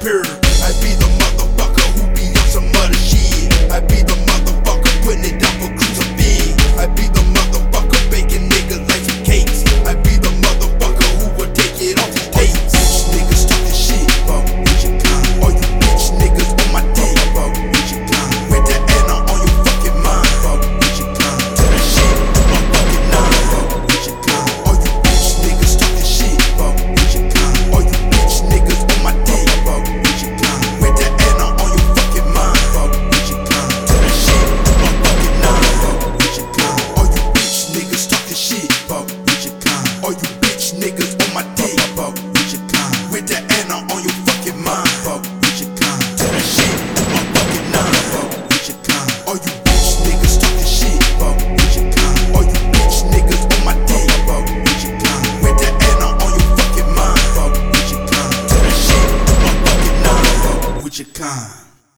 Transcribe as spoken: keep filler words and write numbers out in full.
pure. I be the motherfucker who be on some other shit. I be the motherfucker putting it down for cruise of big. I be the motherfucker baking niggas like some cakes. I be the motherfucker who will take it off his dates. Bitch niggas talking shit, fuck with your kind. All you bitch niggas on my dick, fuck with your kind. With the Anna on your fucking mind, fuck with your kind. Tell that shit to my fucking nine, fuck with your kind. All you bitch niggas talking shit, fuck with your kind. All you bitch niggas on my dick, fuck with your kind. With the Anna on your fucking mind, fuck with your kind. Tell that shit to my fucking nine, fuck with your kind. All you bitch niggas talking shit, fuck with your kind. All you bitch niggas on my dick, fuck with your kind. With the Anna on your fucking mind, fuck with your kind. Tell that shit to my fucking nine, fuck with your kind. All you bitch niggas talking shit, fuck with your kind. All you bitch niggas on my dick, fuck with your kind. With the Anna on your fucking mind, fuck with your kind. Tell that shit to my fucking nine, fuck with your kind.